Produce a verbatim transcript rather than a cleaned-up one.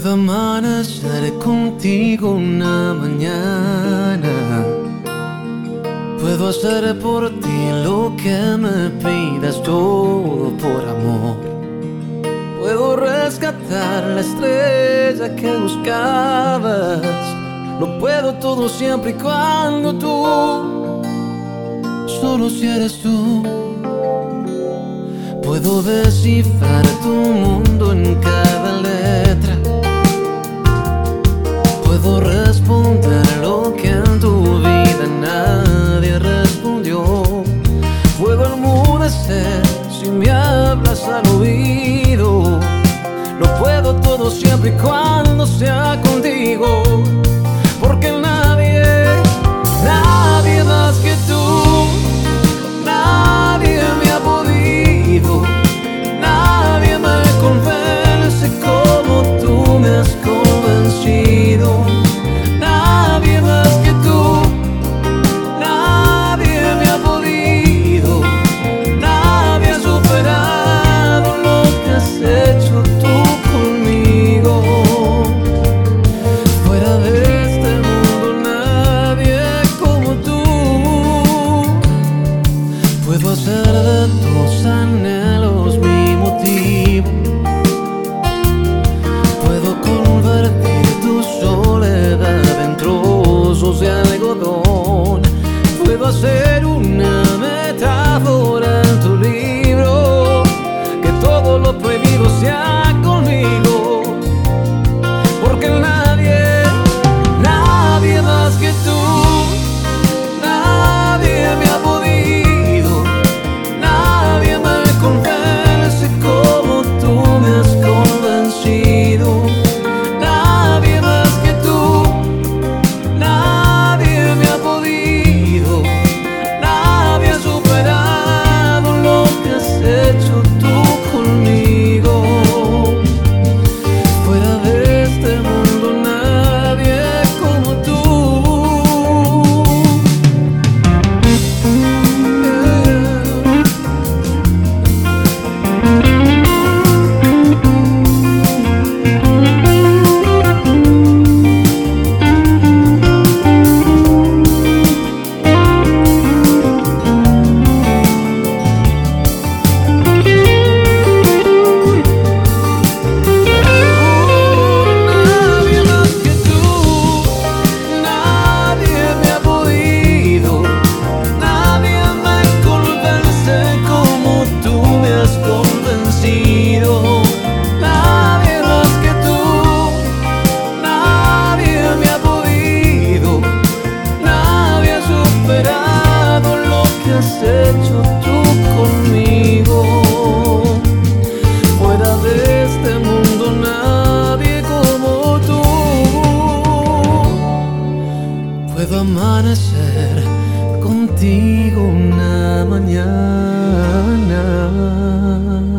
Puedo amanecer contigo una mañana. Puedo hacer por ti lo que me pidas, todo por amor. Puedo rescatar la estrella que buscabas. Lo puedo todo siempre y cuando tú, solo si eres tú. Puedo descifrar tu mundo en cada letra. Puedo responder lo que en tu vida nadie respondió. Puedo enmudecer si me hablas al oído. Lo puedo todo siempre y cuando sea contigo. Porque nadie, nadie más que tú, nadie me ha podido, nadie me convence como tú me has convencido. Nadie más que tú, nadie me ha podido, nadie ha superado lo que has hecho tú conmigo. Fuera de este mundo nadie como tú. Puedo hacer de tus anhelos mi motivo. Puedo convertir tu soledad en trozos de algodón. Puedo hacer una metáfora en tu libro, que todo lo prohibido sea conmigo. Porque nadie, nadie más que tú, nadie me ha podido, nadie me convence como tú me has convencido. Nadie más que tú, nadie me ha podido, nadie ha superado lo que has hecho tú conmigo. Fuera de este mundo nadie como tú. Nadie más que tú, nadie me ha podido, nadie me convence como tú me has convencido. Nadie más que tú, nadie me ha podido, nadie ha superado lo que has hecho tú conmigo. Fuera de este mundo nadie como tú. Puedo amanecer contigo una mañana.